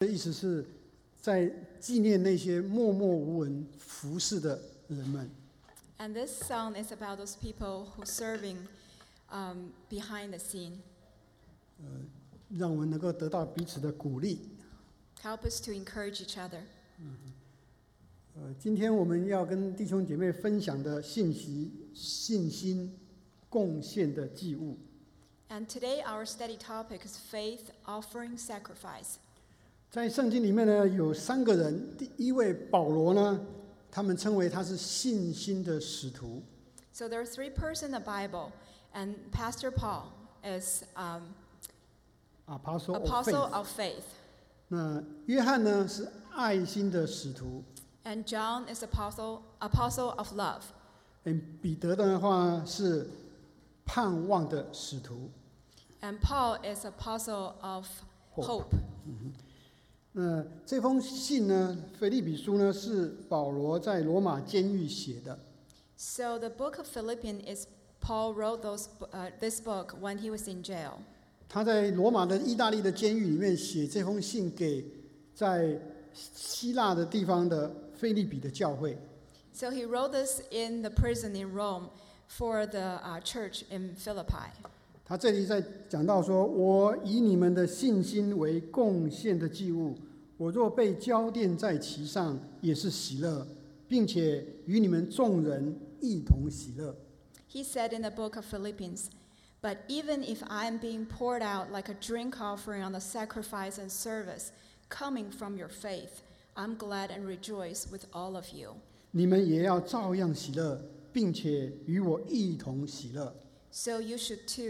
意思是在纪念那些默默无闻服侍的人们。 And this song is about those people who serving behind the scene. 让我们能够得到彼此的鼓励。 Help us to encourage each other. 今天我们要跟弟兄姐妹分享的信息，信心贡献的祭物。 And today our study topic is faith, offering, sacrifice. 在圣经里面呢，有3个人。第一位保罗呢，他们称为他是信心的使徒。 So there are 3 persons in the Bible, and Pastor Paul is Apostle of faith. 那约翰呢是爱心的使徒。 And John is apostle of love. 彼得的话是盼望的使徒。 And Paul is apostle of hope. 那这封信呢，腓立比书呢，是保罗在罗马监狱写的。 So the book of Philippians is Paul wrote this book when he was in jail. 他在罗马的意大利的监狱里面写这封信给在希腊的地方的腓立比的教会。 So he wrote this in the prison in Rome for the church in Philippi. 他这里在讲到说，我以你们的信心为贡献的祭物，我若被交奠在其上，也是喜乐，并且与你们众人一同喜乐。 He said in the book of Philippians, "But even if I am being poured out like a drink offering on the sacrifice and service coming from your faith, I'm glad and rejoice with all of you." 你们也要照样喜乐，并且与我一同喜乐。 So you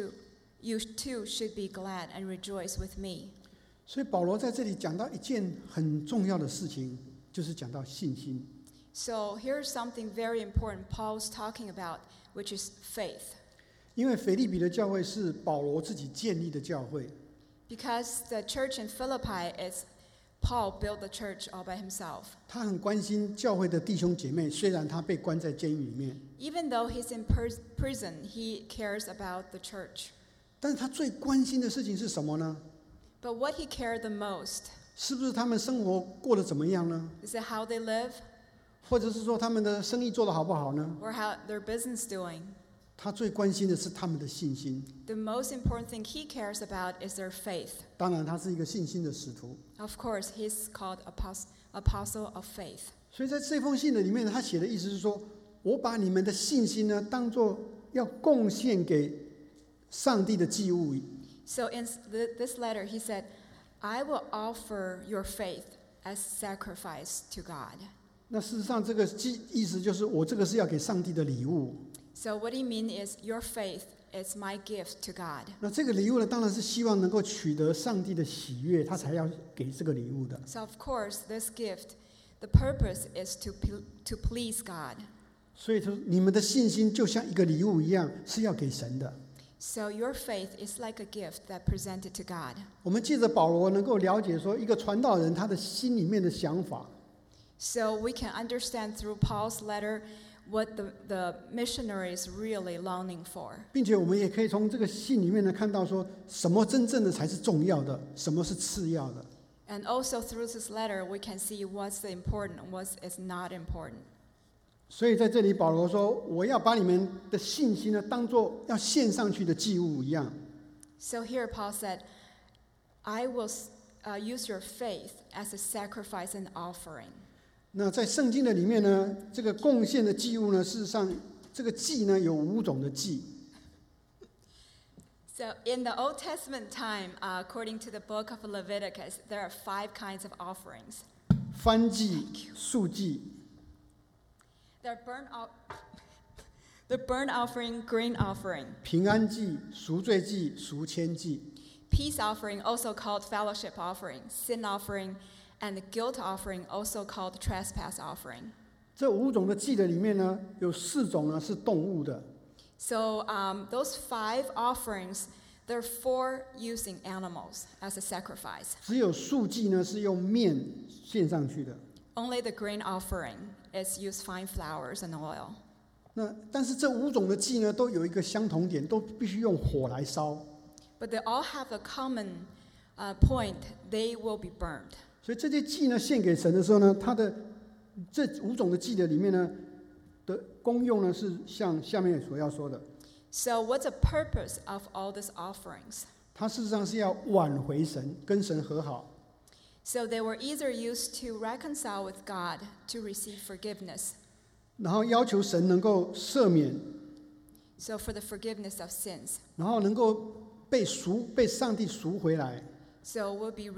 too should be glad and rejoice with me. 所以保罗在这里讲到一件很重要的事情，就是讲到信心。 So here's something very important Paul's talking about, which is faith. 因为腓立比的教会是保罗自己建立的教会。 Because the church in Philippi is Paul built the church all by himself. 他很关心教会的弟兄姐妹，虽然他被关在监狱里面。 Even though he's in prison, he cares about the church. 但是他最关心的事情是什么呢？ But what he cared the most 是不是他们生活过得怎么样呢？ is it how they live 或者是说他们的生意做得好不好呢？ or how their business doing. 他最关心的是他们的信心。 The most important thing he cares about is their faith. 当然，他是一个信心的使徒。 Of course, he's called apostle of faith. 所以在这封信的里面，他写的意思是说，我把你们的信心呢，当作要贡献给上帝的祭物。 So in this letter, he said, "I will offer your faith as sacrifice to God." 那事实上，这个意思就是，我这个是要给上帝的礼物。 So what he means is, your faith is my gift to God. 那这个礼物呢，当然是希望能够取得上帝的喜悦，他才要给这个礼物的。 So of course, this gift, the purpose is to please God. 所以说，你们的信心就像一个礼物一样，是要给神的。 So your faith is like a gift that presented to God. 我们借着保罗能够了解说，一个传道人他的心里面的想法。 So we can understand through Paul's letter what the missionary is really longing for. 并且我们也可以从这个信里面呢看到说，什么真正的才是重要的，什么是次要的。 And also through this letter, we can see what's the important and what is not important. 所以在这里，保罗说：“我要把你们的信心呢，当作要献上去的祭物一样。” So here Paul said, "I will use your faith as a sacrifice and offering." 那在圣经的里面呢，这个贡献的祭物呢，事实上这个祭呢有5种的祭。 So in the Old Testament time, according to the book of Leviticus, there are 5 kinds of offerings. 燔祭、素祭。 The burnt offering, grain offering. 平安祭、赎罪祭、赎愆祭。 Peace offering, also called fellowship offering. Sin offering, and the guilt offering, also called trespass offering. 这5种的祭的里面呢，有4种呢是动物的。 So those 5 offerings, there are 4 using animals as a sacrifice. 只有素祭呢是用面献上去的。 Only the grain offering is used fine flours and oil. 但是这5种的祭呢，都有一个相同点，都必须用火来烧。 But they all have a common point: they will be burned. 所以这些祭呢献给神的时候呢，它的这5种的祭的里面呢的功用呢，是像下面所要说的。 So, what's the purpose of all these offerings? 它事实上是要挽回神，跟神和好。 So, they were either used to reconcile with God, to receive forgiveness. 然后要求神能够赦免， So, for the forgiveness of sins. 然后能够被上帝赎回来。 So, we'll be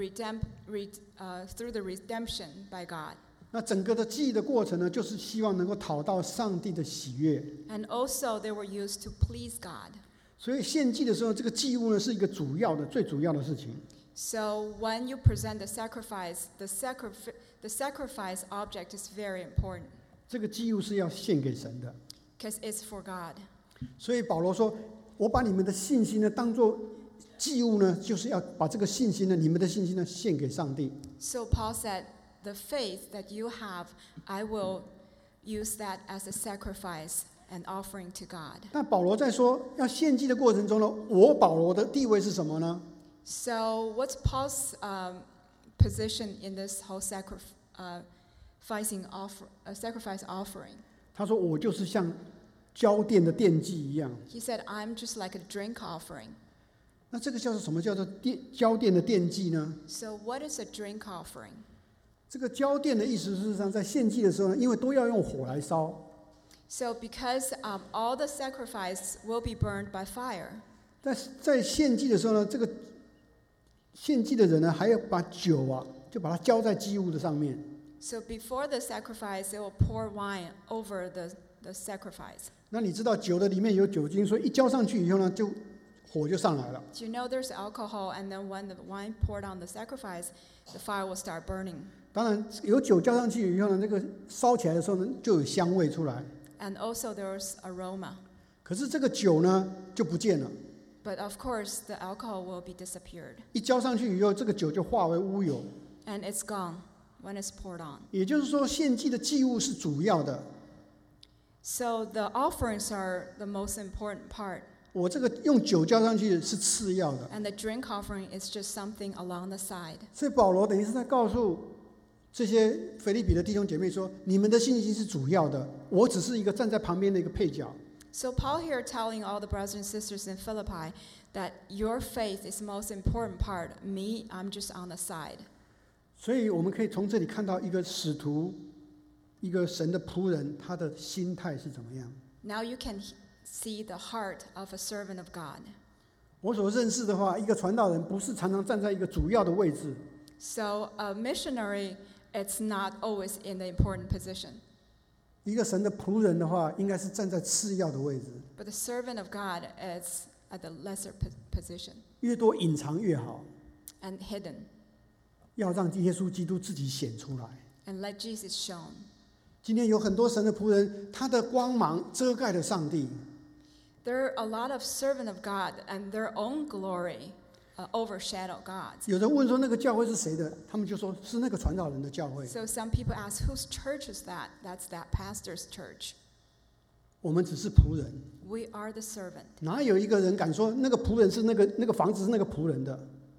through the redemption by God. 那整个的祭的过程呢，就是希望能够讨到上帝的喜悦。 And also, they were used to please God. 所以献祭的时候，这个祭物呢是一个最主要的事情。 So, when you present the sacrifice, the sacrifice object is very important 这个祭物是要献给神的。 because it's for God. 所以保罗说：“我把你们的信心呢当作祭物呢，就是要把这个信心呢，你们的信心呢献给上帝。” So, Paul said, the faith that you have, I will use that as a sacrifice and offering to God. 那保罗在说要献祭的过程中呢，我保罗的地位是什么呢？ So, what's Paul's position in this whole sacrifice offering? 他说：“我就是像交奠的奠祭一样。” He said, I'm just like a drink offering. 那这个叫做什么？叫做交奠的奠祭呢？ So, what is a drink offering? 这个交奠的意思，事实上在献祭的时候呢，因为都要用火来烧， So, because all the sacrifice will be burned by fire. 在献祭的时候呢，这个献祭的人呢，还要把酒啊，就把它浇在祭物的上面。 So, before the sacrifice, they will pour wine over the sacrifice. 那你知道酒的里面有酒精，所以一浇上去以后呢，火就上来了。 Do you know there's alcohol, and then when the wine poured on the sacrifice, the fire will start burning. 当然有酒浇上去以后呢，那个烧起来的时候呢，就有香味出来。 And also there's aroma. 可是这个酒呢就不见了， But of course, the alcohol will be disappeared. 一浇上去以后，这个酒就化为乌有。 And it's gone when it's poured on. 也就是说，献祭的祭物是主要的， So the offerings are the most important part. 我这个用酒浇上去是次要的。 And the drink offering is just something along the side. 所以保罗等于是在告诉这些腓立比的弟兄姐妹说：你们的信心是主要的，我只是一个站在旁边的一个配角。 So Paul here telling all the brothers and sisters in Philippi that your faith is the most important part. Me, I'm just on the side. 所以我们可以从这里看到一个使徒，一个神的仆人，他的心态是怎么样。 Now you can see the heart of a servant of God. 我所认识的话，一个传道人不是常常站在一个主要的位置， So a missionary, it's not always in the important position. 一个神的仆人的话，应该是站在次要的位置， But the servant of God is at the lesser position 越多隐藏越好， and hidden, 要让耶稣基督自己显出来。 and let Jesus shown. 今天有很多神的仆人，他的光芒遮盖了上帝。 There are a lot of servant of God, and their own glory overshadow God's. 有人问说那个教会是谁的，他们就说是那个传道人的教会。 So some people ask, whose church is that? That's that pastor's church. 我们只是仆人， We are the servant. 哪有一个人敢说那个仆人是那个房子是那个仆人的？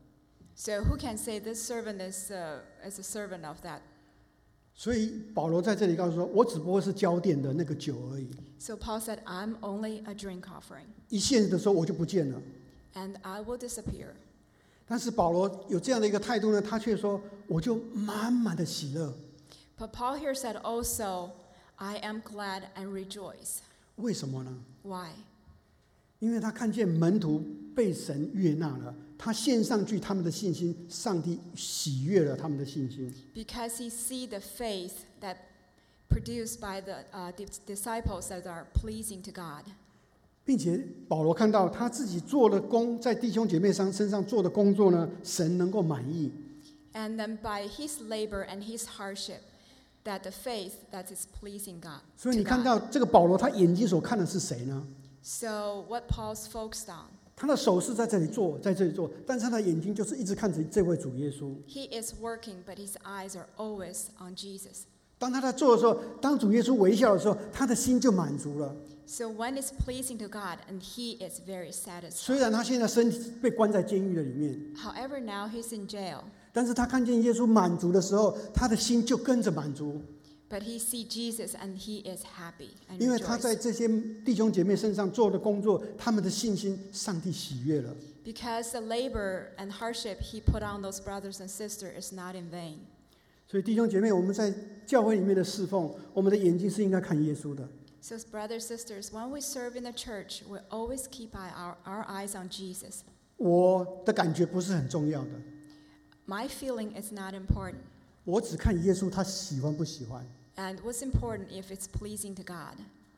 So who can say this servant is a servant of that? 所以保罗在这里告诉说，我只不过是交奠的那个酒而已。 So Paul said, I'm only a drink offering, 一献的时候我就不见了。 and I will disappear. 但是保罗有这样的一个态度呢，他却说，我就满满的喜乐。 But Paul here said also, I am glad and rejoice. 为什么呢？ Why? 因为他看见门徒被神悦纳了，他献上去他们的信心，上帝喜悦了他们的信心。 Because he see the faith that produced by the disciples that are pleasing to God. 并且保罗看到他自己做的工，在弟兄姐妹身上做的工作呢，神能够满意。 And then by his labor and his hardship, that the faith that is pleasing God. 所以你 to 看 God. 到这个保罗，他眼睛所看的是谁呢？ So what Paul's focused on, 他的手是在这里做，在这里做，但是他的眼睛就是一直看着这位主耶稣。 he is working, but his eyes are always on Jesus. 当他在做的时候，当主耶稣微笑的时候，他的心就满足了。 So when it's pleasing to God, and he is very 虽 satisfied. 然他现在身体被关在监狱的里面， However, now he's in jail. 但是他看见耶稣满足的时候，他的心就跟着满足， But he sees Jesus and he is happy and 因为他在 rejoices. 这些弟兄姐妹身上做的工作，他们的信心，上帝喜悦了。 Because the labor and hardship he put on those brothers and sisters is not in vain. 所以弟兄姐妹，我们在教会里面的侍奉，我们的眼睛是应该看耶稣的。 So brothers, sisters, when we serve in the church, we always keep our eyes on Jesus. 我的感觉不是很重要的， My feeling is not important. 我只看耶稣他喜欢不喜欢。 And what's important if it's pleasing to God.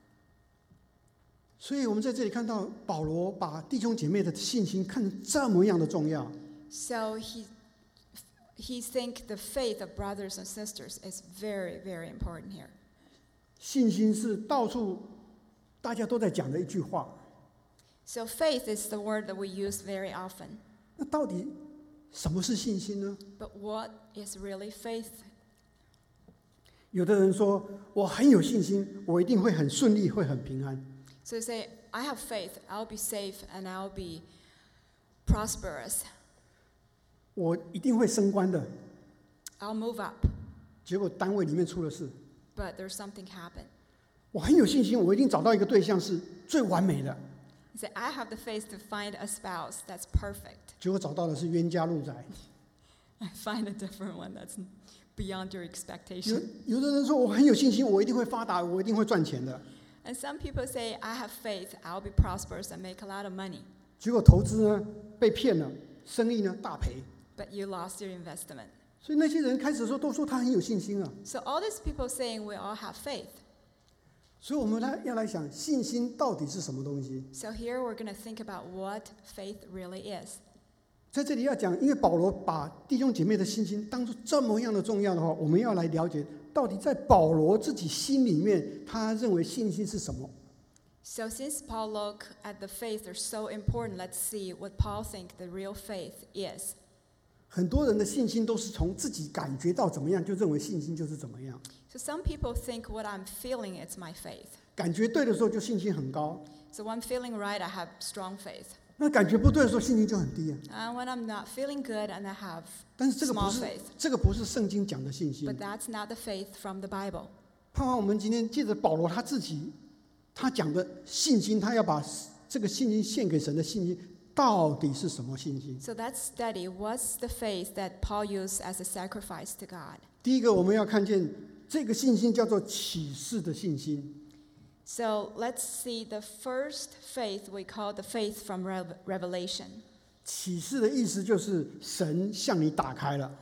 所以我们在这里看到保罗把弟兄姐妹的信心看成这么样的重要。 So he think the faith of brothers and sisters is very, very important here. 信心是到处大家都在讲的一句话。 So faith is the word that we use very often. 那到底什么是信心呢？ But what is really faith? 有的人说我很有信心，我一定会很顺利，会很平安。 So you say, I have faith, I'll be safe and I'll be prosperous. 我一定会升官的， I'll move up. 结果单位里面出了事。 But there's something happened. 我很有信心，我一定找到一个对象是最完美的， You say, I have the faith to find a spouse that's perfect. 结果找到的是冤家路窄。 I find a different one that's beyond your expectation. 有的人说我很有信心，我一定会发达，我一定会赚钱的， And some people say, I have faith, I'll be prosperous and make a lot of money. 结果投资呢被骗了，生意呢大赔。 But you lost your investment. 所以那些人开始的时候都说他很有信心啊。 So all these people saying we all have faith. 所以我们要来想信心到底是什么东西。 So here we're going to think about what faith really is. 在这里要讲，因为保罗把弟兄姐妹的信心当作这么样的重要的话，我们要来了解到底在保罗自己心里面，他认为信心是什么。 So since Paul looked at the faith are so important, let's see what Paul think the real faith is. 很多人的信心都是从自己感觉到怎么样，就认为信心就是怎么样。 So some people think what I'm feeling is my faith. 感觉对的时候就信心很高， So when I'm feeling right, I have strong faith. 那感觉不对的时候信心就很低啊。 And when I'm not feeling good and I have 但是这个不 small 是 faith. 这个不是圣经讲的信心 But。that's not the faith from the Bible. 盼望我们今天借着保罗他自己他讲的信心，他要把这个信心献给神的信心，到底是什么信心？ So let's study what's the faith that Paul used as a sacrifice to God. 第一个，我们要看见这个信心叫做启示的信心。 So let's see the first faith we call the faith from Revelation. 启示的意思就是神向你打开了，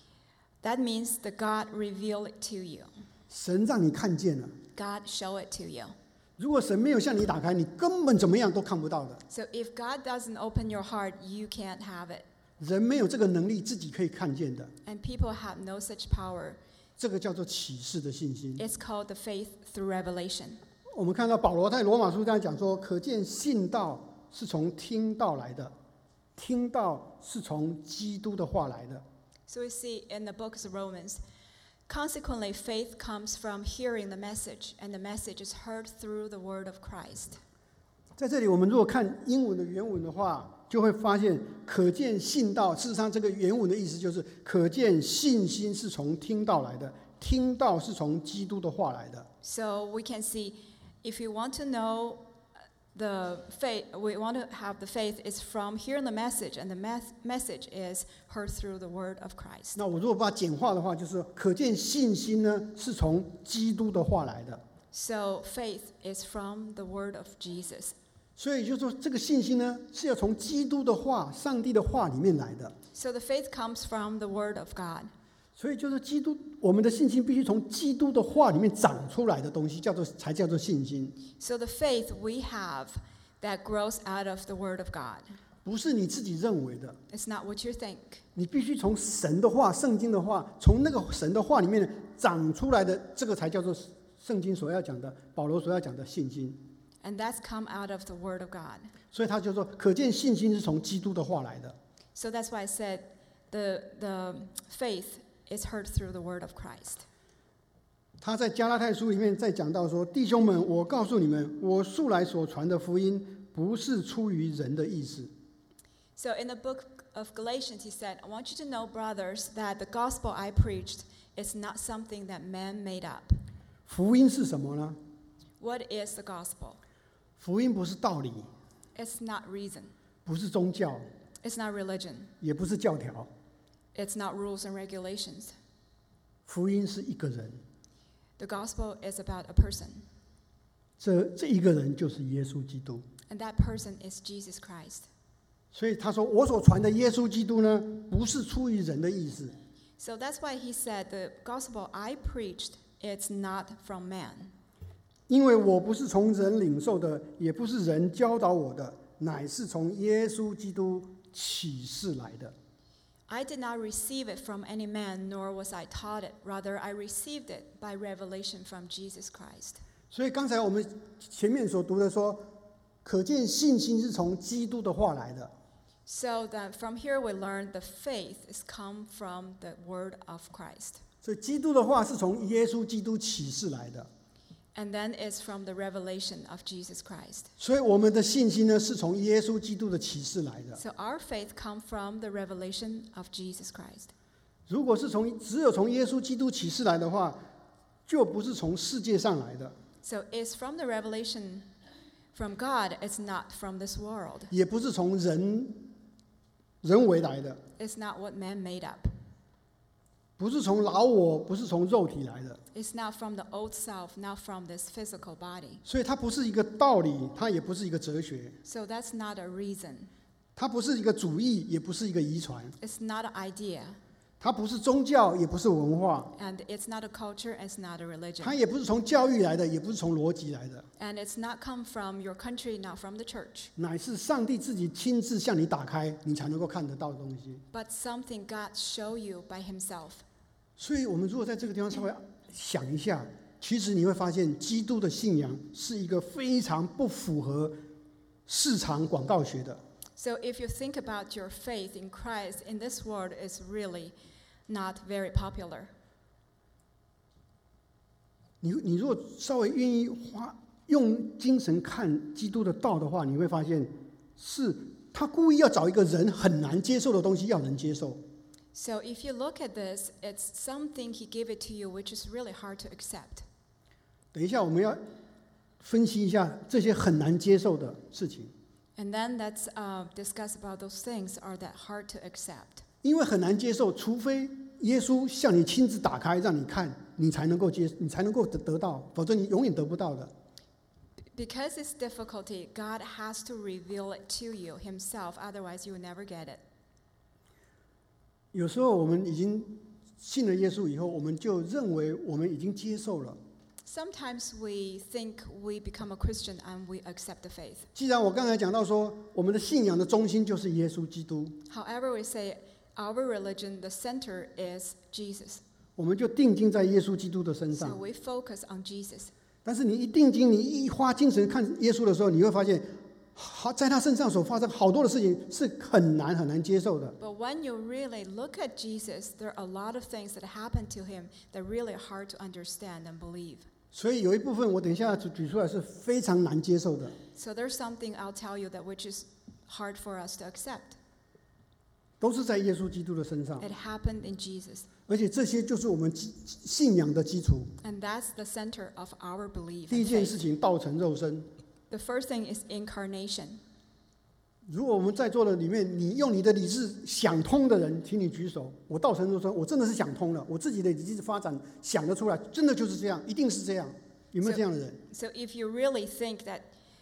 That means that God revealed it to you. 神让你看见了。 God show it to you. 如果神没有向你打开，你根本怎么样都看不到的。 So if God doesn't open your heart, you can't have it. 人没有这个能力自己可以看见的， And people have no such power. 这个叫做启示的信心。 It's called the faith through revelation. 我们看到保罗在罗马书这样讲说，可见信道是从听道来的，听道是从基督的话来的。 So we see in the book of Romans, consequently, faith comes from hearing the message, and the message is heard through the word of Christ. 在这里，我们如果看英文的原文的话，就会发现可见信道，事实上这个原文的意思就是可见信心是从听道来的，听道是从基督的话来的。 So we can see, if you want to know the faith, we want to have the faith is from hearing the message, and the message is heard through the word of Christ. 那我如果把它简化的话，就是说可见信心呢是从基督的话来的。 So faith is from the word of Jesus. 所以就是说，这个信心呢是要从基督的话、上帝的话里面来的。 So the faith comes from the word of God. 所以就是基督，我们的信心必须从基督的话里面长出来的东西，才叫做信心。 So the faith we have that grows out of the word of God. 不是你自己认为的， It's not what you think. 你必须从神的话、圣经的话，从那个神的话里面长出来的，这个才叫做圣经所要讲的，保罗所要讲的信心。 And that's come out of the word of God. 所以他就说，可见信心是从基督的话来的。 So that's why I said the faith is heard through the word of Christ. 他在加拉太书里面再讲到说：“弟兄们，我告诉你们，我素来所传的福音，不是出于人的意思。” So in the book of Galatians, he said, I want you to know, brothers, that the gospel I preached is not something that man made up. 福音是什么呢？ What is the gospel? 福音不是道理， It's not reason. 不是宗教， It's not religion. 也不是教条， It's not rules and regulations. 福音是一个人， The gospel is about a person, 这一个人就是耶稣基督。 and that person is Jesus Christ. 所以他说，我所传的耶稣基督呢，不是出于人的意思， So that's why he said the gospel I preached, it's not from man. 因为我不是从人领受的，也不是人教导我的，乃是从耶稣基督启示来的。 I did not receive it from any man, nor was I taught it. Rather, I received it by revelation from Jesus Christ. 所以刚才我们前面所读的说，可见信心是从基督的话来的。 So that from here we learn the faith is come from the word of Christ. 所以基督的话是从耶稣基督启示来的。 And then it's from the revelation of Jesus Christ. 所以我们的信心呢，是从耶稣基督的启示来的。 So our faith come from the revelation of Jesus Christ. 如果是只有从耶稣基督启示来的话，就不是从世界上来的， So it's from the revelation from God, it's not from this world. 也不是从人为来的， It's not what man made up. 不是从老我，不是从肉体来的。 It's not from the old self, not from this physical body. 所以它不是一个道理，它也不是一个哲学， So that's not a reason. 它不是一个主义，也不是一个遗传， It's not an idea. 它不是宗教，也不是文化， And it's not a culture, it's not a religion. 它也不是从教育来的，也不是从逻辑来的， And it's not come from your country, not from the church. 乃是上帝自己亲自向你打开，你才能够看得到的东西。 But something God show you by himself. 所以我们如果在这个地方稍微想一下，其实你会发现，基督的信仰是一个非常不符合市场广告学的。 So if you think about your faith in Christ in this world, it's really not very popular. 你如果稍微愿意用精神看基督的道的话，你会发现，是他故意要找一个人很难接受的东西，要人接受。 So if you look at this, it's something he gave it to you which is really hard to accept. 等一下我们要分析一下这些很难接受的事情， And then let's discuss about those things are that hard to accept. 因为很难接受，除非耶稣向你亲自打开，让你看，你才能够得到，否则你永远得不到的。 Because it's difficulty, God has to reveal it to you himself, otherwise you will never get it. 有时候我们已经信了耶稣以后，我们就认为我们已经接受了。 Sometimes we think we become a Christian and we accept the faith. 既然我刚才讲到说，我们的信仰的中心就是耶稣基督， However, we say our religion, the center is Jesus. 我们就定睛在耶稣基督的身 So 上。 we focus on Jesus. 但是你一定睛，你一花精神看耶稣的时候，你会发现，在他身上所发生好多的事情是很难接受的。 But when you really look at Jesus, there are a lot of things that happen to him that really are hard to understand and believe. 所以有一部分我等一下举出来是非常难接受的。 So there's something I'll tell you that which is hard for us to accept. 都是在耶稣基督的身上， It happened in Jesus. 而且这些就是我们信仰的基础。 And that's the center of our belief 第一 and 件事 faith. 情，道成肉身。 The first thing is incarnation. 如果我们在座的里面，你用你的理智想通的人，请你举手。我道成肉身，我真的是想通了，我自己的理智发展想得出来，真的就是这样，一定是这样。有没有这样的人？ So if you really think that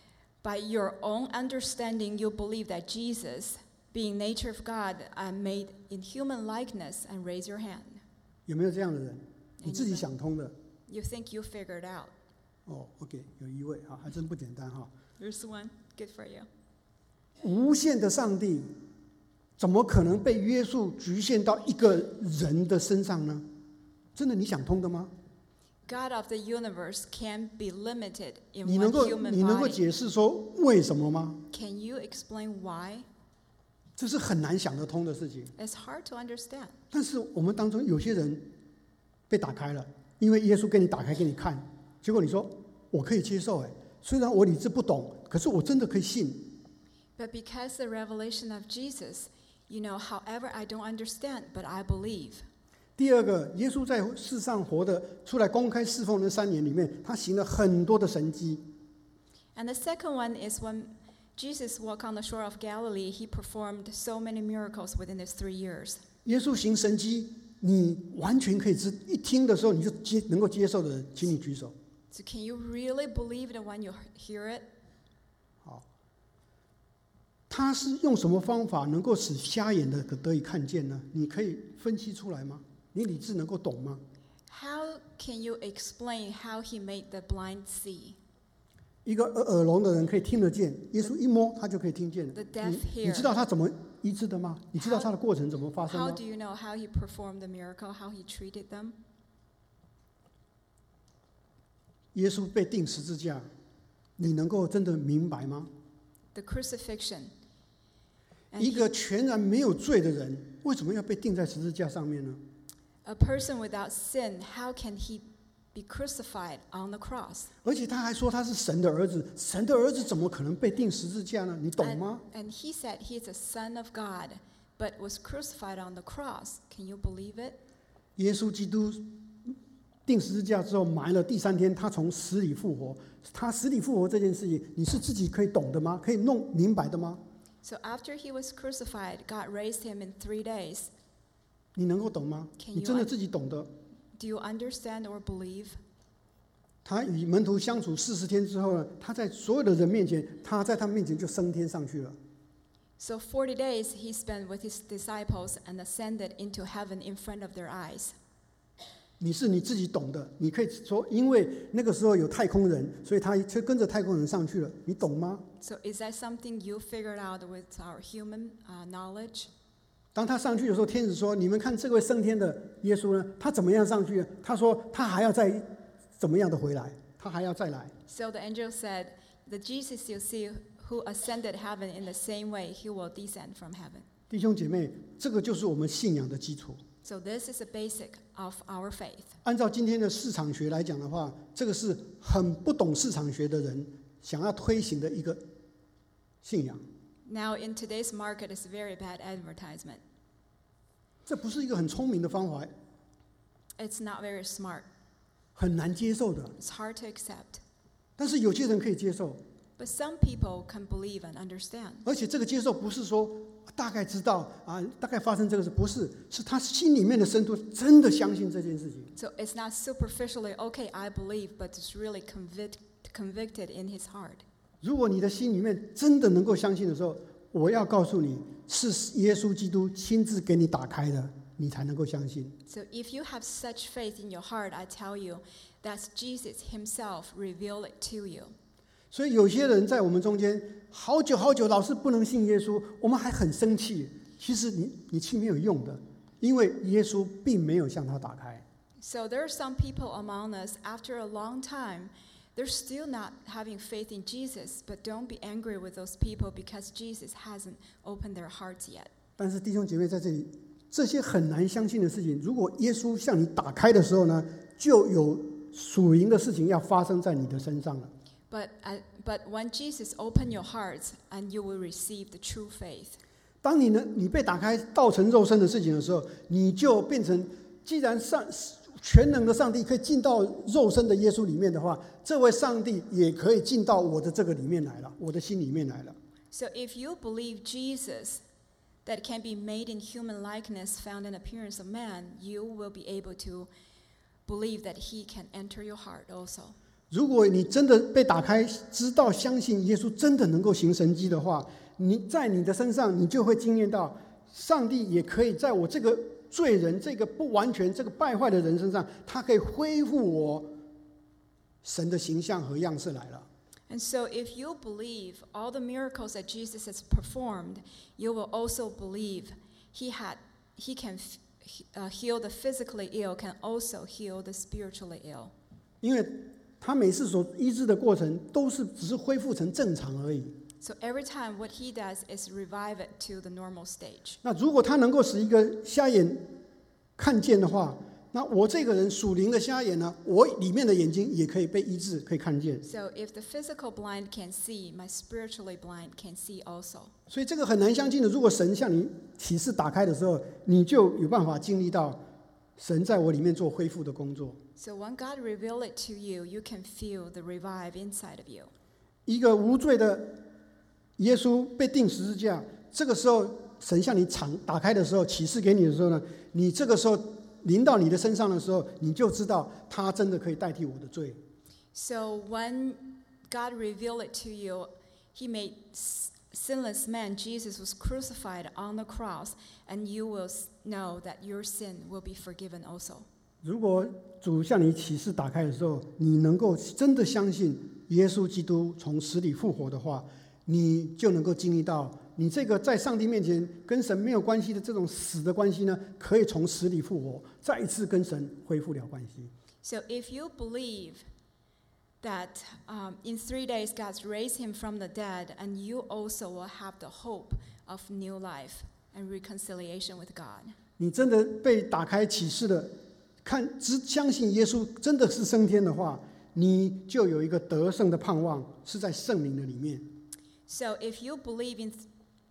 by your own understanding you believe that Jesus, being nature of God, made in human likeness, and raise your hand. 有没有这样的人？你自己想通的？ You think you figured out. 哦 ，OK， 有一位哈，还真不简单哈。 There's one. Good for you. 无限的上帝，怎么可能被约束局限到一个人的身上呢？真的你想通的吗？ God of the universe can't be limited in 你 one 能够 human 解 body. 释说为什么吗？ Can you explain why? 这是很难想得通的事情。 It's hard to understand. 但是我们当中有些人被打开了，因为耶稣给你打开给你看，结果你说我可以接受，虽然我理智不懂，可是我真的可以信。 But because the revelation of Jesus, You know, however, I don't understand, but I believe. 第二个，耶稣在世上活的，出来公开侍奉的3年里面，他行了很多的神迹。 And the second one is when Jesus walked on the shore of Galilee, he performed so many miracles within these 3 years. 耶稣行神迹，你完全可以一听的时候你就能够接受的人，请你举手。 So can you really believe it when you hear it? 好，他是用什么方法能够使瞎眼的得以看见呢？你可以分析出来吗？你理智能够懂吗？ How can you explain how he made the blind see? 一个耳聋的人可以听得见，耶稣一摸他就可以听见。 The deaf 你知道他怎么医治的吗？你知道他的过程怎么发生 How 吗？ do you know how he performed the miracle, how he treated them? 耶稣被钉十字架，你能够真的明白吗？ The crucifixion. And 一个全然没有罪的人，为什么要被钉在十字架上面呢？ a person without sin, how can he be crucified on the cross? 而且他还说他是神的儿子，神的儿子怎么可能被钉十字架呢？你懂吗？ And he said he is a son of God, but was crucified on the cross. Can you believe it? 耶稣基督钉十字架之后埋了，第3天他从死里复活。他死里复活这件事情，你是自己可以懂的吗？可以弄明白的吗？ So after he was crucified, God raised him in 3 days. 你能够懂吗？ Can 你 you 真的自己懂的。 Do you understand or believe? 他与门徒相处40天之后呢，他在所有的人面前，他在他们面前就升天上去了。 So 40 days he spent with his disciples and ascended into heaven in front of their eyes. 你是你自己懂的，你可以说，因为那个时候有太空人，所以他就跟着太空人上去了。你懂吗？ So is that something you figured out with our human knowledge? 当他上去的时候，天使说：“你们看这位升天的耶稣呢，他怎么样上去？他说他还要再怎么样的回来，他还要再来。” So the angel said, "The Jesus you see who ascended heaven in the same way, he will descend from heaven." 弟兄姐妹，这个就是我们信仰的基础。 So this is the basic of our faith. 按照今天的市场学来讲的话，这个是很不懂市场学的人想要推行的一个信仰。 Now in today's market, it's very bad advertisement. 这不是一个很聪明的方法， It's not very smart. 很难接受的。 It's hard to accept. 但是有些人可以接受， But some people can believe and understand. 而且这个接受不是说大概知道啊，大概发生这个事，不是，是他心里面的深度真的相信这件事情。 So it's not superficially, okay, I believe, but it's really convicted in his heart. 如果你的心里面真的能够相信的时候，我要告诉你，是耶稣基督亲自给你打开的，你才能够相信。 So if you have such faith in your heart, I tell you, that's Jesus himself revealed it to you. 所以有些人在我们中间好久好久，老是不能信耶稣，我们还很生气。其实你气没有用的，因为耶稣并没有向他打开。 So there are some people among us, after a long time, they're still not having faith in Jesus, but don't be angry with those people because Jesus hasn't opened their hearts yet. 但是弟兄姐妹在这里，这些很难相信的事情，如果耶稣向你打开的时候呢，就有属灵的事情要发生在你的身上了。 But when Jesus opened your hearts, and you will receive the true faith. 当你被打开道成肉身的事情的时候，你就变成，既然全能的上帝可以进到肉身的耶稣里面的话，这位上帝也可以进到我的这个里面来了，我的心里面来了。 So if you believe Jesus, that can be made in human likeness, found in appearance of man, you will be able to believe that he can enter your heart also. 如果你真的被打开，知道相信耶稣真的能够行神迹的话，你在你的身上，你就会经验到，上帝也可以在我这个罪人、这个不完全、这个败坏的人身上，他可以恢复我神的形象和样式来了。 And so if you believe all the miracles that Jesus has performed, you will also believe he can heal the physically ill, can also heal the spiritually ill. 因为他每次所医治的过程，都是只是恢复成正常而已。 So every time what he does is revive it to the normal stage. 那如果他能够使一个瞎眼看见的话， 那我这个人属灵的瞎眼呢，我里面的眼睛也可以被医治，可以看见。 So if the physical blind can see, my spiritually blind can see also. 所以这个很难相信的，如果神向你启示打开的时候，你就有办法经历到神在我里面做恢复的工作。 So when God reveals it to you, you can feel the revive inside of you. 一个无罪的耶稣被钉十字架，这个时候神向你打开的时候，启示给你的时候呢，你这个时候临到你的身上的时候，你就知道他真的可以代替我的罪。 So when God revealed it to you, He made sinless man, Jesus was crucified on the cross, and you will know that your sin will be forgiven also. 如果主向你启示打开的时候，你能够真的相信耶稣基督从死里复活的话，你就能够经历到你这个在上帝面前跟神没有关系的这种死的关系呢，可以从死里复活，再一次跟神恢复了关系。 So if you believe that in 3 days God's raised him from the dead, and you also will have the hope of new life and reconciliation with God. 你真的被打开启示的，只相信耶稣真的是升天的话，你就有一个得胜的盼望，是在圣灵的里面。 So if you believe in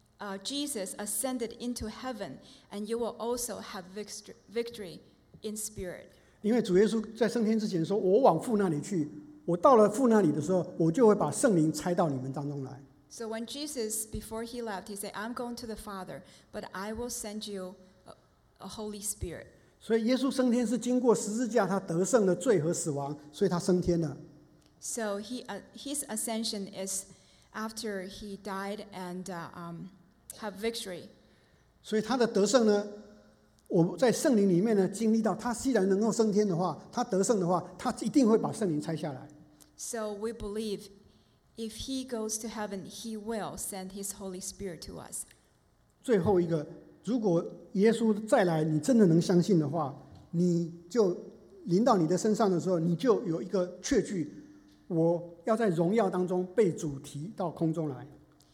Jesus ascended into heaven, and you will also have victory in spirit. 因为主耶稣在升天之前说：“我往父那里去。”我到了父那里的时候，我就会把圣灵差到你们当中来。 So when Jesus, before he left, he said, I'm going to the Father, but I will send you a Holy Spirit. 所以耶稣升天是经过十字架，他得胜了罪和死亡，所以他升天了。 So his ascension is after he died and have victory. 所以他的得胜呢，我在圣灵里面呢经历到，他既然能够升天的话，他得胜的话，他一定会把圣灵拆下来。 So we believe if he goes to heaven, he will send his Holy Spirit to us. 最后一个，如果耶稣再来，你真的能相信的话，你就临到你的身上的时候，你就有一个确据，我要在荣耀当中被主提到空中来。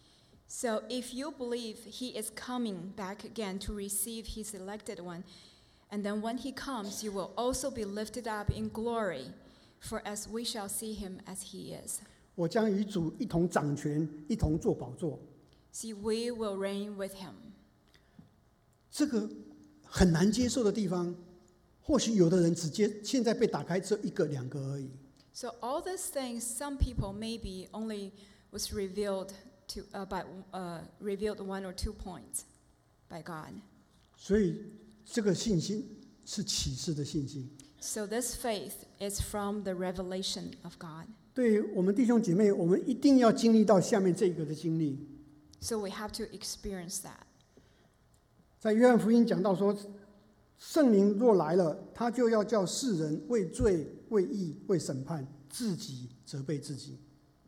So if you believe he is coming back again to receive his elected one, and then when he comes, you will also be lifted up in glory, for as we shall see him as he is. 我将与主一同掌权，一同坐宝座。 See, we will reign with him. 这个很难接受的地方，或许有的人现在被打开只有一个、两个而已。 So all these things, some people maybe only was revealed revealed 1 or 2 points by God. 所以这个信心是启示的信心。 So this faith is from the revelation of God. 对我们弟兄姐妹，我们一定要经历到下面这个的经历。 So we have to experience that. 在约翰福音讲到说，圣灵若来了，他就要叫世人为罪、为义、为审判，自己责备自己。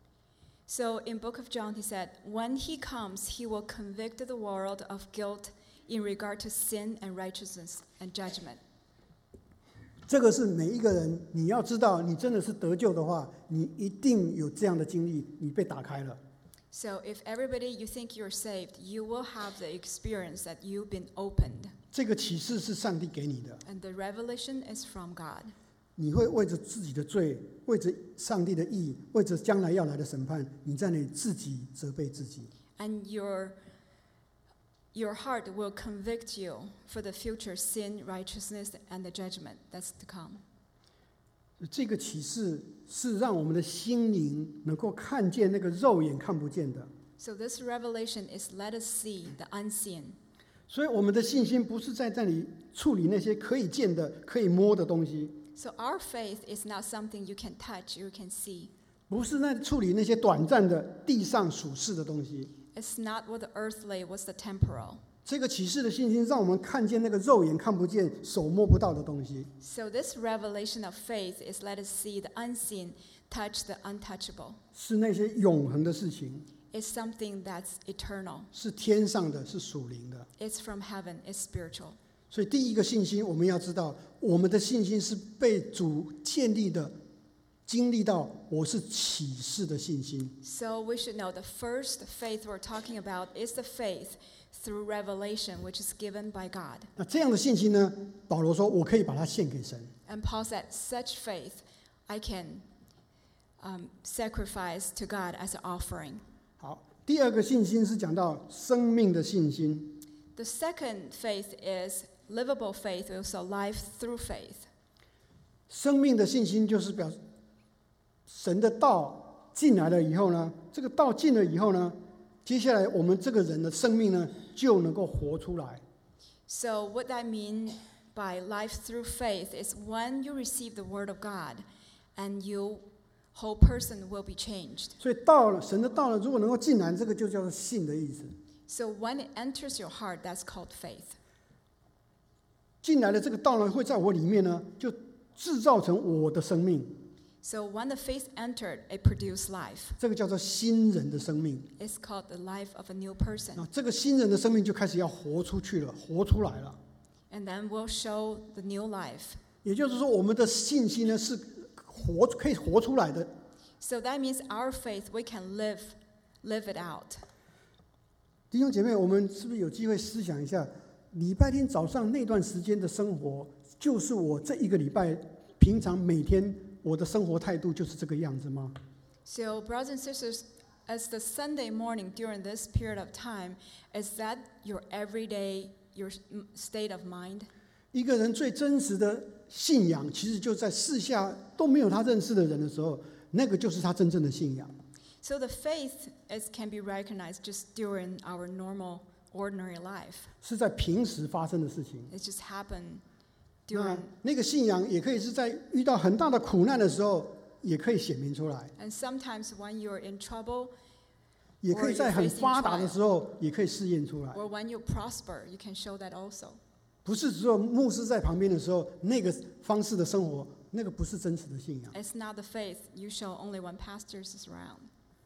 So in Book of John, he said, when he comes, he will convict the world of guilt in regard to sin and righteousness and judgment. 这个是每一个人，你要知道，你真的是得救的话，你一定有这样的经历，你被打开了。 So if everybody you think you're saved, you will have the experience that you've been opened. 这个启示是上帝给你的， And the revelation is from God. 你会为着自己的罪，为着上帝的义，为着将来要来的审判，你在那里自己责备自己。 And your heart will convict you for the future sin, righteousness, and the judgment that's to come. 这个启示是让我们的心灵能够看见那个肉眼看不见的。 So this revelation is let us see the unseen. 所以我们的信心不是在那里处理那些可以见的、可以摸的东西， So our faith is not something you can touch, you can see. 不是在处理那些短暂的地上属世的东西。 It's not what the earthly was the temporal. 这个启示的信心让我们看见那个肉眼看不见、手摸不到的东西。 So this revelation of faith is let us see the unseen, touch the untouchable. 是那些永恒的事情， It's something that's eternal. 是天上的，是属灵的。 It's from heaven, it's spiritual. 所以第一个信心，我们要知道，我们的信心是被主建立的，经历到我是启示的信心。 So we should know the first faith we're talking about is the faith through revelation, which is given by God. 那这样的信心呢，保罗说我可以把它献给神。 And Paul said, such faith I can sacrifice to God as an offering. 好，第二个信心是讲到生命的信心。 The second faith is livable faith, also life through faith. 生命的信心就是表示神的道进来了以后呢，这个道进了以后呢，接下来我们这个人的生命呢就能够活出来。 So what I mean by life through faith is when you receive the word of God and your whole person will be changed. 所以道了，神的道呢，如果能够进来，这个就叫做信的意思。 So when it enters your heart, that's called faith. 进来的这个道呢，会在我里面呢，就制造成我的生命， So when the faith entered, it produced life. 这个叫做新人的生命。 It's called the life of a new person. 那这个新人的生命就开始要活出去了，活出来了。 And then we'll show the new life. 也就是说，我们的信心呢是可以活出来的。 So that means our faith, we can live it out. 弟兄姐妹，我们是不是有机会思想一下，礼拜天早上那段时间的生活，就是我这一个礼拜平常每天我的生活态度就是这个样子吗？ So brothers and sisters, as the Sunday morning during this period of time, is that your everyday, your state of mind? 一个人最真实的信仰，其实就在四下都没有他认识的人的时候，那个就是他真正的信仰。 So the faith can be recognized just during our normal, ordinary life. 是在平时发生的事情。 It just happened 那 during. 那个信仰也可以是在遇到很大的苦难的时候，也可以显明出来； And sometimes when you're in trouble, 也可以在很发达的时候，也可以试验出来。 or when you prosper, you can show that also. 不是只有牧师在旁边的时候，那个方式的生活，那个不是真实的信仰。 It's not the faith you show only when pastors is around.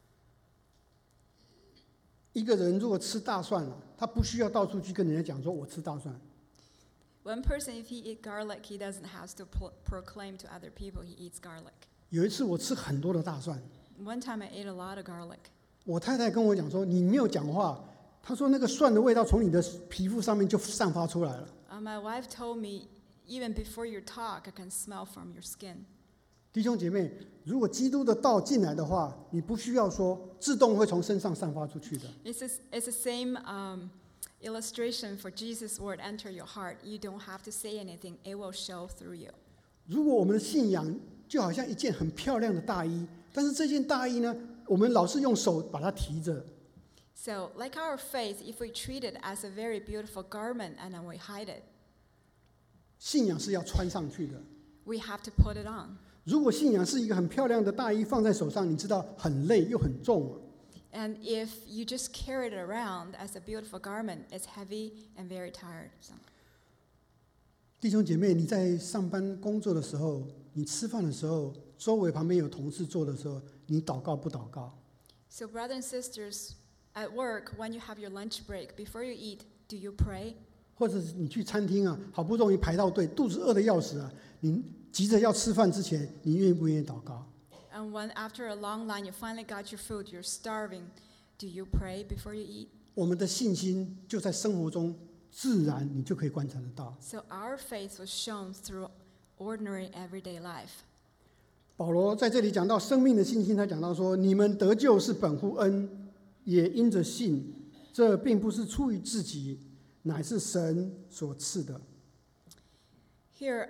一个人如果吃大蒜了，他不需要到处去跟人家讲说我吃大蒜。 One person, if he eat garlic, he doesn't have to proclaim to other people he eats garlic. 有一次我吃很多的大蒜， One time I ate a lot of garlic. 我太太跟我讲说你没有讲话，她说那个蒜的味道从你的皮肤上面就散发出来了。 My wife told me, even before you talk, I can smell from your skin. 弟兄姐妹，如果基督的道进来的话，你不需要说，自动会从身上散发出去的。 It's the same illustration for Jesus' word enter your heart. You don't have to say anything. It will show through you. 如果我们的信仰就好像一件很漂亮的大衣，但是这件大衣呢，我们老是用手把它提着， So, like our faith, if we treat it as a very beautiful garment and then we hide it, 信仰是要穿上去的。 we have to put it on. 如果信仰是一个很漂亮的大衣放在手上，你知道很累又很重。 And if you just carry it around as a beautiful garment, it's heavy and very tiresome. 弟兄姐妹，你在上班工作的时候，你吃饭的时候，周围旁边有同事坐的时候，你祷告不祷告？ So, brothers and sisters, at work, when you have your lunch break, before you eat, do you pray? 或者是你去餐厅啊，好不容易排到队，肚子饿得要死啊，你急着要吃饭之前，你愿不愿意祷告？ And when after a long line you finally got your food, you're starving, do you pray before you eat? 我们的信心就在生活中自然，你就可以观察得到。 So our faith was shown through ordinary everyday life. 保罗在这里讲到生命的信心，他讲到说：你们得救是本乎恩，也因着信，这并不是出于自己，乃是神所赐的。 Here,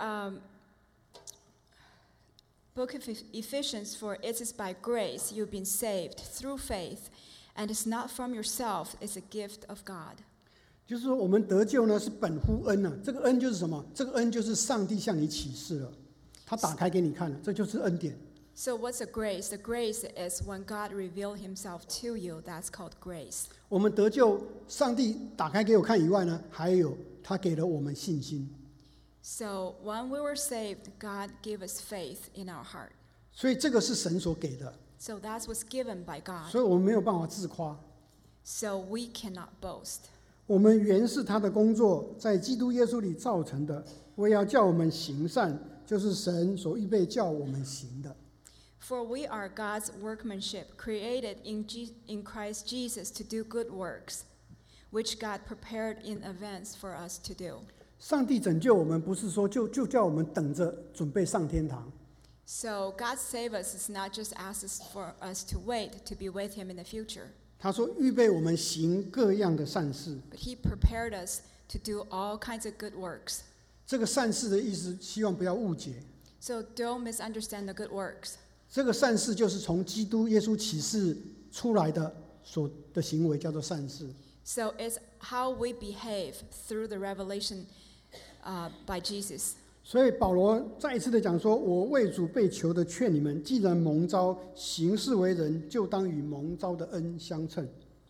book of Ephesians, for it is by grace you've been saved through faith, and it's not from yourself, it's a gift of God. 就是说，我们得救呢是本乎恩啊，这个恩就是什么？这个恩就是上帝向你启示了，他打开给你看了，这就是恩典。 So what's a grace? The grace is when God revealed himself to you. That's called grace. 我们得救，上帝打开给我看以外呢，还有他给了我们信心。 So when we were saved, God gave us faith in our heart. 所以这个是神所给的， So that's what's given by God. 所以我们没有办法自夸。 So we cannot boast. 我们原是他的工作，在基督耶稣里造成的，为要叫我们行善，就是神所预备叫我们行的。 For we are God's workmanship, created in Christ Jesus to do good works, which God prepared in advance for us to do. 上帝拯救我们，不是说就叫我们等着准备上天堂。 So God save us is not just asks for us to wait to be with Him in the future, 他说预备我们行各样的善事。 but He prepared us to do all kinds of good works. 这个善事的意思，希望不要误解。 So don't misunderstand the good works. 这个善事就是从基督耶稣启示出来的所的行为，叫做善事。 So it's how we behave through the revelation by Jesus. 所以保罗再一次的讲说：“我为主被囚的，劝你们，既然蒙召行事为人，就当与蒙召的恩相称。”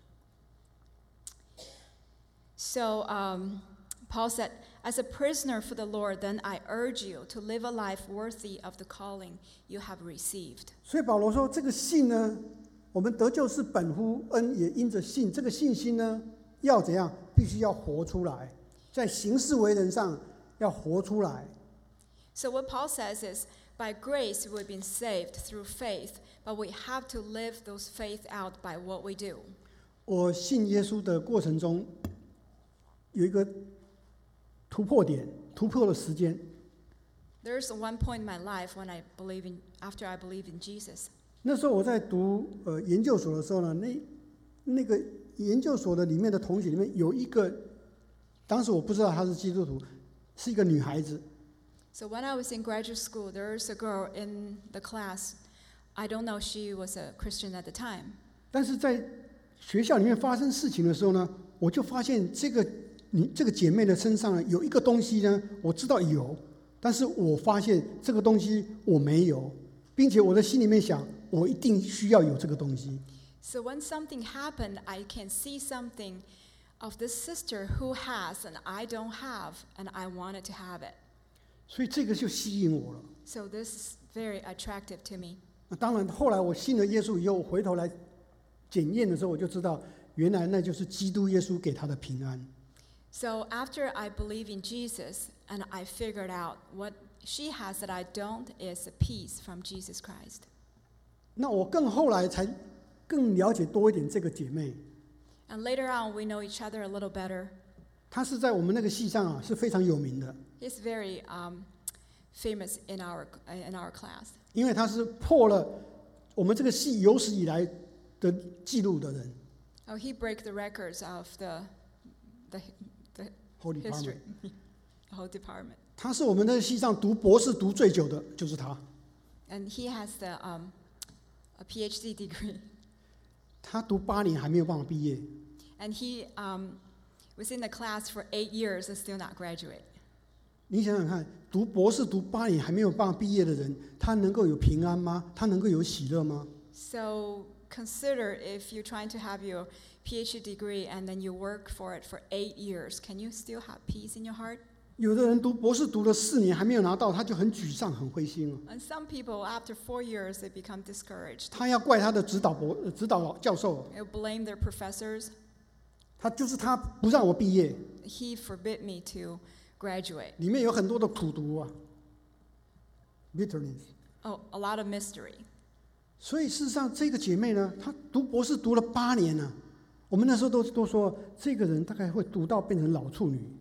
So Paul said, "As a prisoner for the Lord, then I urge you to live a life worthy of the calling you have received." 所以保罗说，这个信呢，我们得救是本乎恩，也因着信。这个信心呢，要怎样？必须要活出来，在行事为人上要活出来。 So what Paul says is, by grace we've been saved through faith, but we have to live those faith out by what we do. 我信耶稣的过程中，有一个突破点，突破的时间。 There's one point in my life when after I believe in Jesus. 那时候我在读研究所的时候呢，那个研究所的里面的同学里面有一个，当时我不知道她是基督徒，是一个女孩子。 So when I was in graduate school, there's a girl in the class. I don't know if she was a Christian at the time. 但是在学校里面发生事情的时候呢，我就发现这个姐妹的身上呢有一个东西呢，我知道有，但是我发现这个东西我没有，并且我的心里面想，我一定需要有这个东西。 So when something happened, I can see something of this sister who has and I don't have, and I wanted to have it. 所以这个就吸引我了。 So this is very attractive to me. 当然，后来我信了耶稣以后，我回头来检验的时候，我就知道，原来那就是基督耶稣给他的平安。 So after I believe in Jesus and I figured out what she has that I don't is a peace from Jesus Christ. 那我更后来才更了解多一点这个姐妹， And later on we know each other a little better. 她是在我们那个系上啊是非常有名的， He's very famous in our class. 因为她是破了我们这个系有史以来的记录的人。 Oh, he broke the records of the Whole history, department， the whole department. 她是我们那个系上读博士读最久的，就是她。 And he has a PhD degree. 她读8年还没有办法毕业。 And he was in the class for 8 years and still not graduate. 你想想看，读博士读8年还没有办法毕业的人，他能够有平安吗？他能够有喜乐吗？ So consider if you're trying to have your PhD degree and then you work for it for 8 years, can you still have peace in your heart? 有的人读博士读了4年还没有拿到，他就很沮丧、很灰心了。 And some people, after 4 years, they become discouraged. 他要怪他的指导教授， They'll blame their professors. 他就是他不让我毕业， He forbid me to graduate. 里面有很多的苦读啊 ，bitterness。 Oh, a lot of mystery. 所以事实上，这个姐妹呢，她读博士读了8年了。我们那时候都说，这个人大概会读到变成老处女。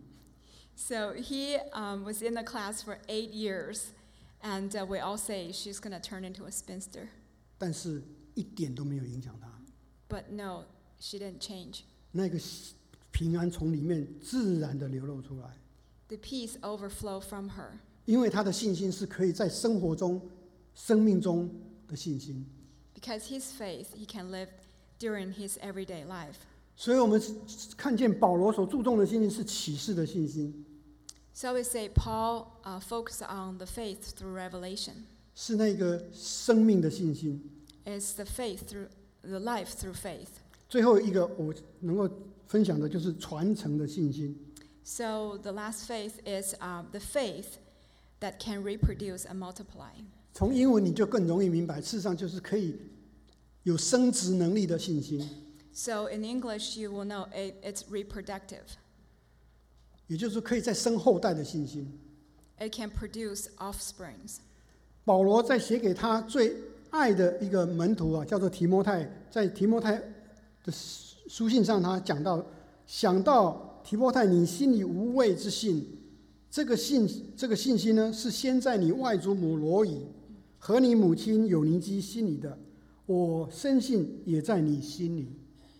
So he was in the class for 8 years, and we all say she's going to turn into a spinster. 但是一点都没有影响她， But no, she didn't change. 那个平安从里面自然的流露出来。 The peace overflowed from her. 因为他的信心是可以在生活中、生命中的信心。 Because his faith, he can live during his everyday life. 所以我们看见保罗所注重的信心是启示的信心， So we say Paul focused on the faith through revelation. 是那个生命的信心。 It's the faith through the life through faith. 最后一个我能够分享的就是传承的信心。 So the last faith is the faith that can reproduce and multiply. 从英文你就更容易明白，事实上就是可以有生殖能力的信心， So in English, you will know it's reproductive. 也就是说可以在生后代的信心。 It can produce offsprings. 保罗在写给他最爱的一个门徒啊，叫做提摩太，在提摩太的书信上，他讲到想到提摩太你心里无畏之信，这个信心呢，是先在你外祖母罗以和你母亲友尼基心里的，我深信也在你心里。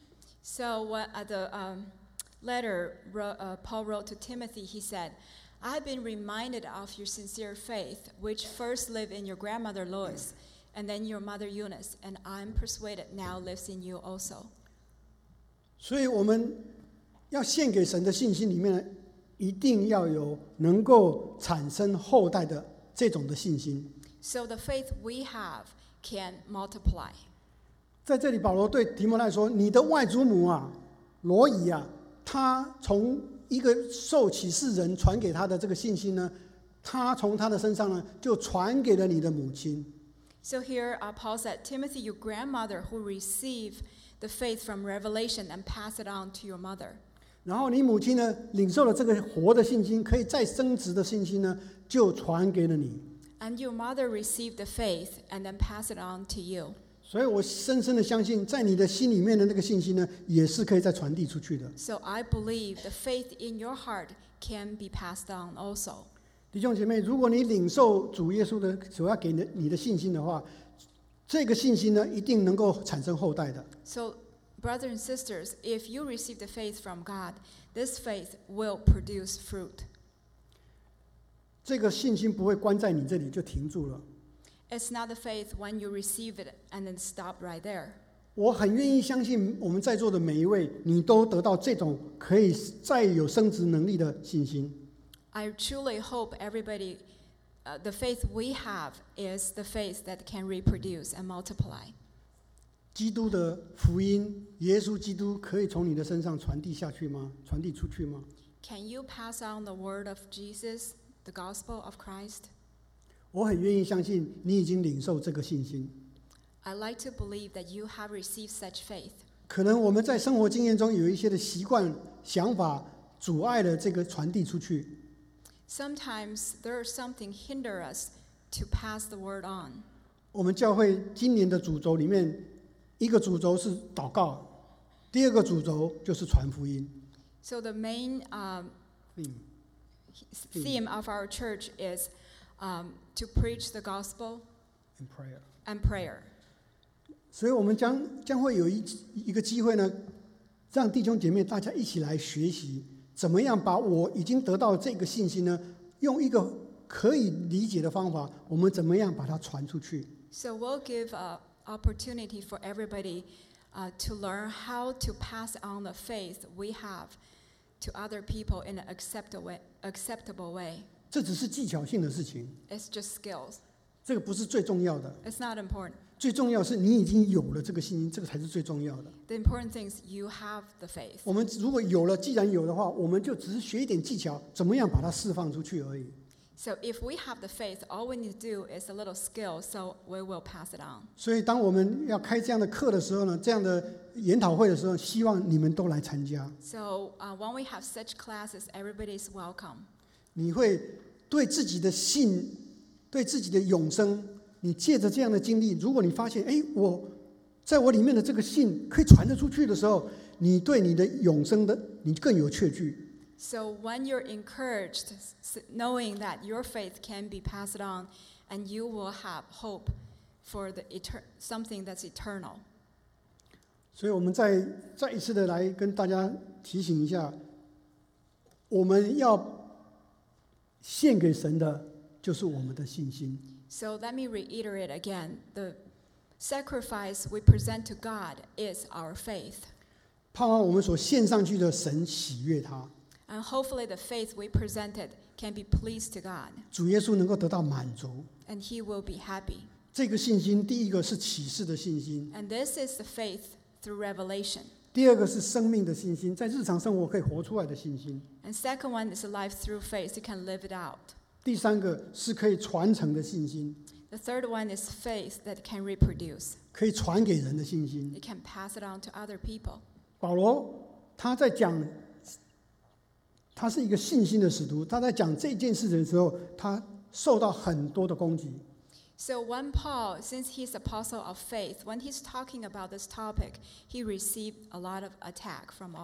So the letter Paul wrote to Timothy, he said, I have been reminded of your sincere faith, which first lived in your grandmother Lois, and then your mother Eunice, and I'm persuaded now lives in you also. 所以我们要献给神的信心里面呢，一定要有能够产生后代的这种的信心。 So the faith we have can multiply. 在这里，保罗对提摩太说：“你的外祖母啊，罗以啊，他从一个受启示人传给他的这个信心呢，他从他的身上呢，就传给了你的母亲。” So here Paul said, Timothy, your grandmother who received the faith from revelation and passed it on to your mother. 然后你母亲呢，领受了这个活的信心，可以再升值的信心呢，就传给了你。 And your mother received the faith and then passed it on to you. 所以我深深的相信，在你的心里面的那个信心呢，也是可以再传递出去的。 So I believe the faith in your heart can be passed on also. 弟兄姐妹，如果你领受主耶稣的所要给你的信心的话，这个信心呢，一定能够产生后代的。 So, brothers and sisters, if you receive the faith from God, this faith will produce fruit. 这个信心不会关在你这里就停住了。 It's not the faith when you receive it and then stop right there. 我很愿意相信我们在座的每一位，你都得到这种可以再有升值能力的信心。 I truly hope everybody, the faith we have is the faith that can reproduce and multiply. 基督的福音，耶稣基督可以从你的身上传递下去吗？传递出去吗？ Can you pass on the word of Jesus, the gospel of Christ? 我很愿意相信你已经领受这个信心。 I like to believe that you have received such faith. 可能我们在生活经验中有一些的习惯、想法阻碍了这个传递出去。 Sometimes there is something hinder us to pass the word on. 我们教会今年的主轴里面，一个主轴是祷告，第二个主轴就是传福音。 So the main theme of our church is to preach the gospel And prayer. and prayer. 所以我们将会有一个机会呢，让弟兄姐妹大家一起来学习，怎么样把我已经得到这个信心呢，用一个可以理解的方法，我们怎么样把它传出去？ So we'll give an opportunity for everybody to learn how to pass on the faith we have to other people in an acceptable way. 这只是技巧性的事情， It's just skills. 这个不是最重要的。 It's not important. 最重要的是你已经有了这个信心，这个才是最重要的。 The important thing is you have the faith. 我们如果有了，既然有的话，我们就只是学一点技巧，怎么样把它释放出去而已。 So if we have the faith, all we need to do is a little skill, so we will pass it on. 所以，当我们要开这样的课的时候呢，这样的研讨会的时候，希望你们都来参加。 So when we have such classes, everybody is welcome. 你会对自己的信，对自己的永生，你借着这样的经历，如果你发现，我在我里面的这个信可以传得出去的时候，你对你的永生的你更有确据。 So when you're encouraged, knowing that your faith can be passed on, and you will have hope for something that's eternal. 所以我们再一次的来跟大家提醒一下，我们要献给神的就是我们的信心。 So let me reiterate again, the sacrifice we present to God is our faith. 盼望我们所献上去的神喜悦他， And hopefully the faith we presented can be pleased to God, 主耶稣能够得到满足。 and He will be happy. 这个信心，第一个是启示的信心， And this is the faith through revelation. 第二个是生命的信心，在日常生活可以活出来的信心， And second one is a life through faith. You can live it out. 第三个是可以传承的信心， The third one is faith that can reproduce. 可以传给人的信心。 You can pass it on to other people. 保罗他在讲，他是一个信心的使徒，他在讲这件事的时候，他受到很多的攻击。 So when Paul, since he's apostle of faith, when he's talking about this topic, he received a lot of attack from all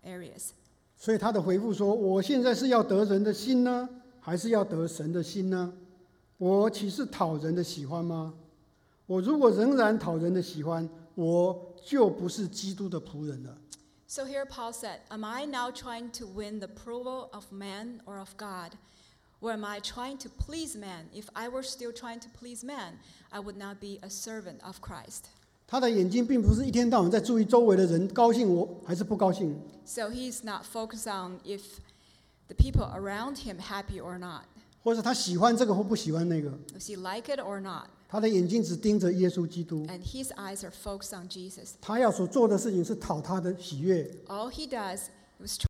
areas. 所以他的回复说：我现在是要得人的心呢，还是要得神的心呢？我岂是讨人的喜欢吗？我如果仍然讨人的喜欢，我就不是基督的仆人了。 So here Paul said, am I now trying to win the approval of man or of God? Or am I trying to please man? If I were still trying to please man, I would not be a servant of Christ. 他的眼睛并不是一天到晚在注意周围的人高兴我还是不高兴， So he's not focused on if the people around him happy or not. 或者他喜欢这个或不喜欢那个。 Does he like it or not? 他的眼睛只盯着耶稣基督， And his eyes are focused on Jesus. 他要所做的事情是讨他的喜悦。 All he does is